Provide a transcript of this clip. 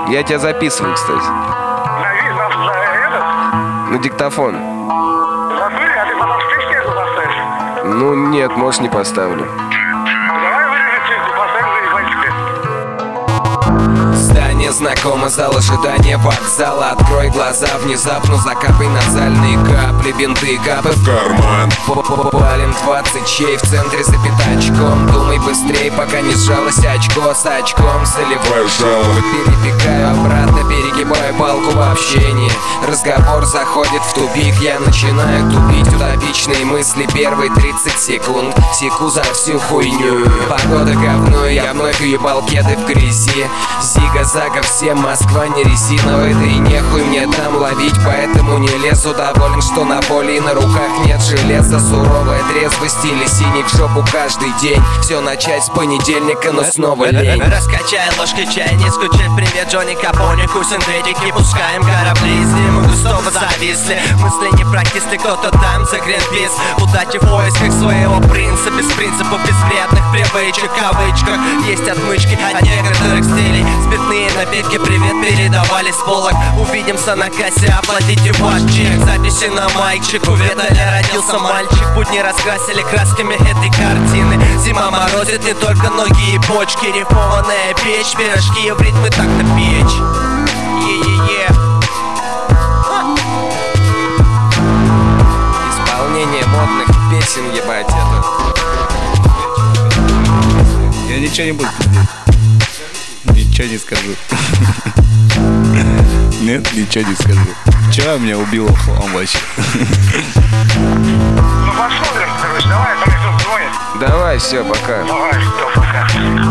Я тебя записываю, кстати. На диктофон. Забыли, а ты потом стишки эту поставишь? Ну нет, может, не поставлю. Давай вырежете, поставим за Здание знакомо, зал ожидания вокзала. Открой глаза, внезапно закапай назальные капли. Бинты капы в карман. Палим 20 чей в центре за пятачком. Думай быстрей, пока не сжалось очко. С очком заливаю жало. Перебегаю обратно, перегибаю палку в общении. Разговор заходит в тупик, я начинаю тупить. Утопичные мысли, первые 30 секунд. Секу за всю хуйню. Погода говно, я вновь уебал кеды в грязи. Зига-зага, все Москва не резиновая. Да и нехуй мне там ловить, поэтому не лезу. Доволен, что на поле и на руках нет железа. Суровая трезвость или синий в жопу каждый день. Все начать с понедельника, но снова лень. Раскачай ложкой чай, не скучай, привет, Джонни Капонику. Синтетики пускаем, корабли из дыма густого зависли. Мысли не прокисли, кто-то там за гринпис. Удачи в поисках своего принца. Без принципов, без вредных привычек. В кавычках есть отмычки от некоторых стилей. Спиртные напитки, привет, передавали с полок. Увидимся на кассе, оплатите ваш чек. Записи на майкчик, у Веталя родился мальчик. Будни раскрасили красками этой картины. Зима морозит не только ноги и почки. Рифмованная печь, пирожки в ритмы так-то печь. Е-е-е. Исполнение модных песен, ебать это. Я ничего не буду пиздеть. Ничего не скажу. Нет, ничего не скажу. Вчера меня убило хлам вообще. Ну посмотрим, короче, давай, там мне кто-то звонит. Давай, все, пока. Давай, все, пока.